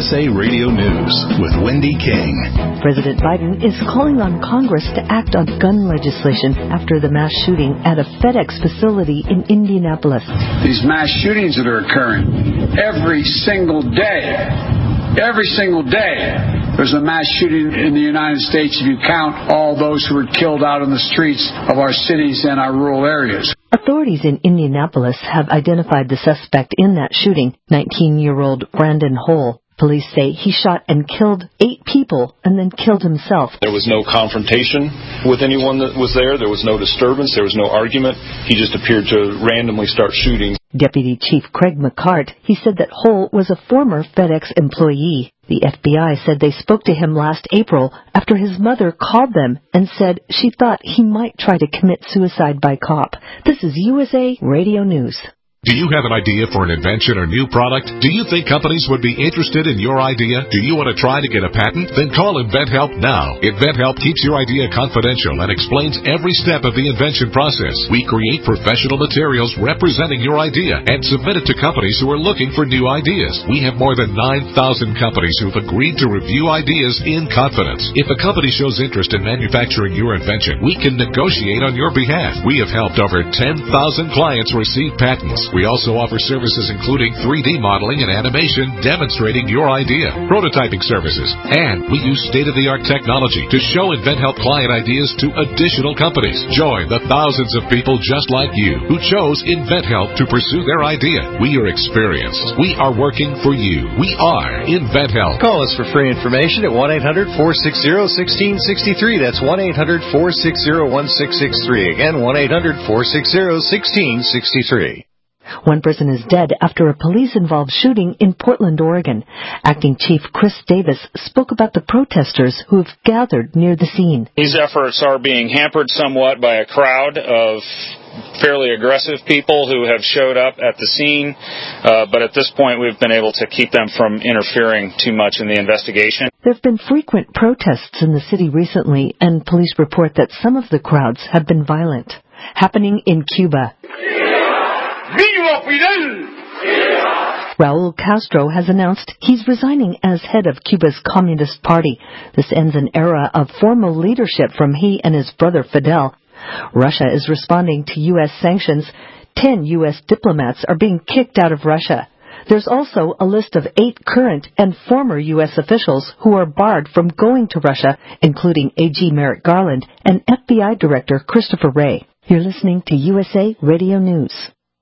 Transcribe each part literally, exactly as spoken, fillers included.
S A Radio News with Wendy King. President Biden is calling on Congress to act on gun legislation after the mass shooting at a FedEx facility in Indianapolis. These mass shootings that are occurring every single day, every single day, there's a mass shooting in the United States if you count all those who were killed out in the streets of our cities and our rural areas. Authorities in Indianapolis have identified the suspect in that shooting, nineteen-year-old Brandon Hole. Police say he shot and killed eight people and then killed himself. There was no confrontation with anyone that was there. There was no disturbance. There was no argument. He just appeared to randomly start shooting. Deputy Chief Craig McCart, he said that Hole was a former FedEx employee. The F B I said they spoke to him last April after his mother called them and said she thought he might try to commit suicide by cop. This is U S A Radio News. Do you have an idea for an invention or new product? Do you think companies would be interested in your idea? Do you want to try to get a patent? Then call InventHelp now. InventHelp keeps your idea confidential and explains every step of the invention process. We create professional materials representing your idea and submit it to companies who are looking for new ideas. We have more than nine thousand companies who've agreed to review ideas in confidence. If a company shows interest in manufacturing your invention, we can negotiate on your behalf. We have helped over ten thousand clients receive patents. We also offer services including three D modeling and animation demonstrating your idea, prototyping services, and we use state-of-the-art technology to show InventHelp client ideas to additional companies. Join the thousands of people just like you who chose InventHelp to pursue their idea. We are experienced. We are working for you. We are InventHelp. Call us for free information at one eight hundred four six zero one six six three. That's one eight hundred four six zero one six six three. Again, one eight hundred four six zero one six six three. One person is dead after a police-involved shooting in Portland, Oregon. Acting Chief Chris Davis spoke about the protesters who have gathered near the scene. These efforts are being hampered somewhat by a crowd of fairly aggressive people who have showed up at the scene, uh, but at this point we've been able to keep them from interfering too much in the investigation. There have been frequent protests in the city recently, and police report that some of the crowds have been violent. Happening in Cuba. Raul Castro has announced he's resigning as head of Cuba's Communist Party. This ends an era of formal leadership from he and his brother Fidel. Russia is responding to U S sanctions. Ten U S diplomats are being kicked out of Russia. There's also a list of eight current and former U S officials who are barred from going to Russia, including A G Merrick Garland and F B I Director Christopher Wray. You're listening to U S A Radio News.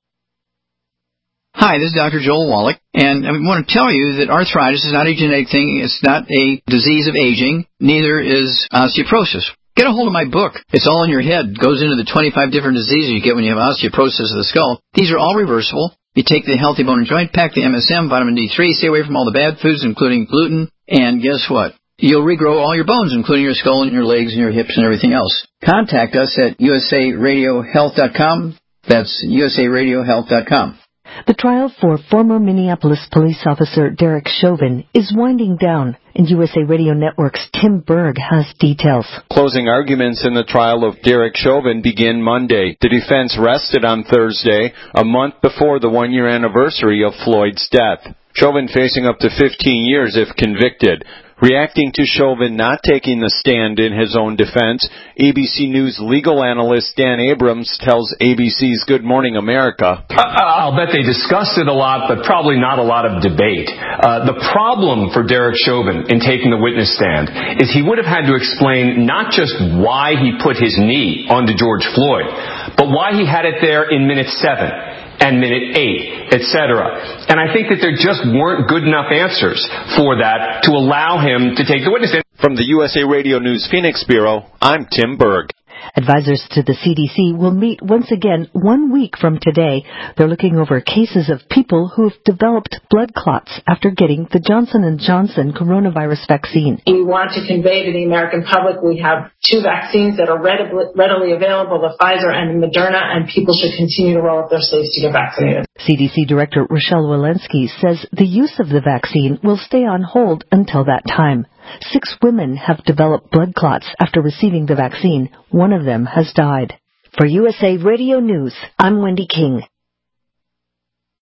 Hi, this is Doctor Joel Wallach, and I want to tell you that arthritis is not a genetic thing. It's not a disease of aging. Neither is osteoporosis. Get a hold of my book. It's all in your head. It goes into the twenty-five different diseases you get when you have osteoporosis of the skull. These are all reversible. You take the Healthy Bone and Joint Pack, the M S M, vitamin D three, stay away from all the bad foods, including gluten, and guess what? You'll regrow all your bones, including your skull and your legs and your hips and everything else. Contact us at U S A radio health dot com. That's U S A radio health dot com. The trial for former Minneapolis police officer Derek Chauvin is winding down, and U S A Radio Network's Tim Berg has details. Closing arguments in the trial of Derek Chauvin begin Monday. The defense rested on Thursday, a month before the one-year anniversary of Floyd's death. Chauvin facing up to fifteen years if convicted. Reacting to Chauvin not taking the stand in his own defense, A B C News legal analyst Dan Abrams tells A B C's Good Morning America. I'll bet they discussed it a lot, but probably not a lot of debate. Uh, the problem for Derek Chauvin in taking the witness stand is he would have had to explain not just why he put his knee onto George Floyd, but why he had it there in minute seven. And minute eight, et cetera. And I think that there just weren't good enough answers for that to allow him to take the witness stand. From the U S A Radio News Phoenix Bureau, I'm Tim Berg. Advisors to the C D C will meet once again one week from today. They're looking over cases of people who have developed blood clots after getting the Johnson and Johnson coronavirus vaccine. We want to convey to the American public we have two vaccines that are readily available, the Pfizer and the Moderna, and people should continue to roll up their sleeves to get vaccinated. C D C Director Rochelle Walensky says the use of the vaccine will stay on hold until that time. Six women have developed blood clots after receiving the vaccine. One of them has died. For U S A Radio News, I'm Wendy King.